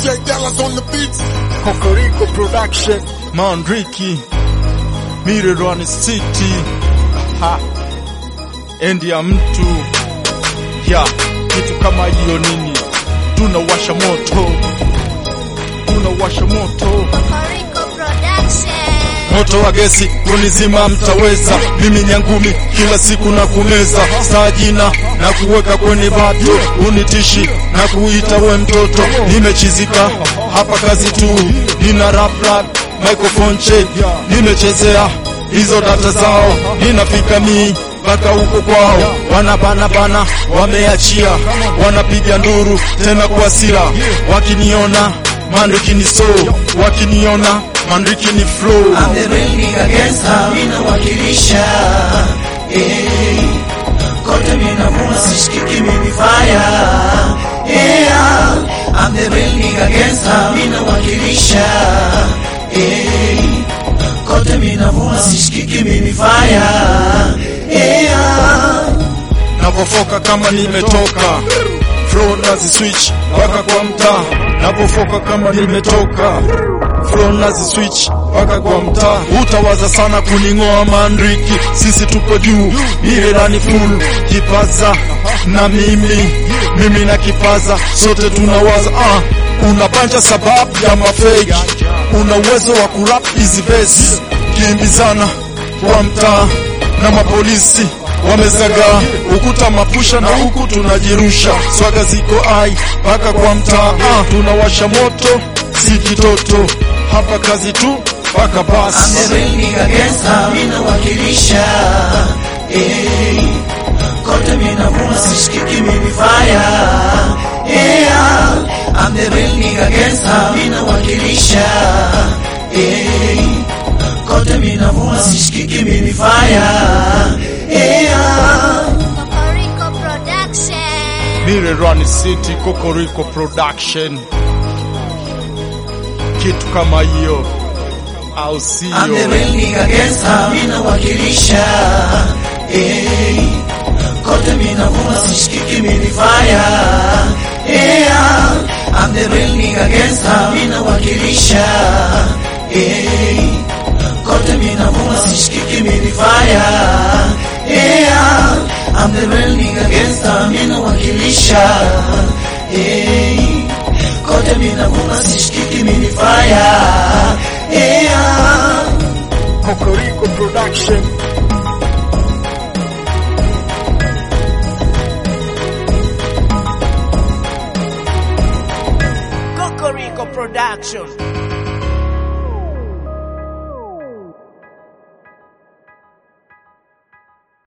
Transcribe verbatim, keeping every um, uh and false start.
J Dallas on the beats. Kokoriko Production, Mandriki, Mirerani City. Ha, endi ya mtu. Ya, kitu kama hiyo nini? Tunawasha moto. Tunawasha moto. Kokoriko Production. Moto wa gesi kunizima mtaweza. Mimi nyangumi kila siku na kumeza sajina na kuweka kwenye bato. Unitishi na kuita we mtoto. Nimechizika hapa kazi tu. Nina rap rap microphone check. Nimechezea hizo data zao. Ninafika mii mpaka huko kwao. Wanabana bana wameachia. Wanapiga nduru tena kwa sila. Wakiniona Mandriki ni so, wakiniona Mandriki ni flow. I'm the real nigga gangster, mina wakilisha. Eh, kote mina muna sishikiki mimi fire. Eh, I'm the real nigga gangster, mina wakilisha. Eh, kote mina muna sishikiki mimi fire. Eh, napofoka kama nimetoka flow nazi switch waka kwa mtaa. Napofoka kama nimetoka flow nazi switch waka kwa mtaa. Utawaza sana kuningoa Mandriki, sisi tupo juu, Mirerani full kipaza na mimi mimi na kipaza, sote tunawaza. Ah, unapanja sababu ya mafake, una uwezo wa kurap hizi verse. Kimbizana kwa mtaa na mapolisi wamezaga ukuta mapusha na huku tunajirusha. Swaga ziko ai paka kwa mtaa. Ah, tunawasha moto si kitoto, hapa kazi tu paka basi. I'm the real nigga gangster, mina wakilisha. Eh, kote mina muna sishikiki mimi fire. Eh, I'm the real nigga gangster, mina wakilisha. Eh, kote mina muna sishikiki mimi fire. Eh, Kokoriko Production. Mirerani City, Kokoriko Production. Kitu kama hiyo au sio? I'm the real nigga gangster, mina wakilisha. Eh, kote mina muna sishikiki mimi fire. Eh, I'm the real nigga gangster, mina wakilisha. Eh, kote mina muna sishikiki mimi fire. Eh, I'm the real nigga gangster, mina wakilisha. Eh, kote mina muna sishikiki mimi fire. Eh, Kokoriko Production. Kokoriko Production.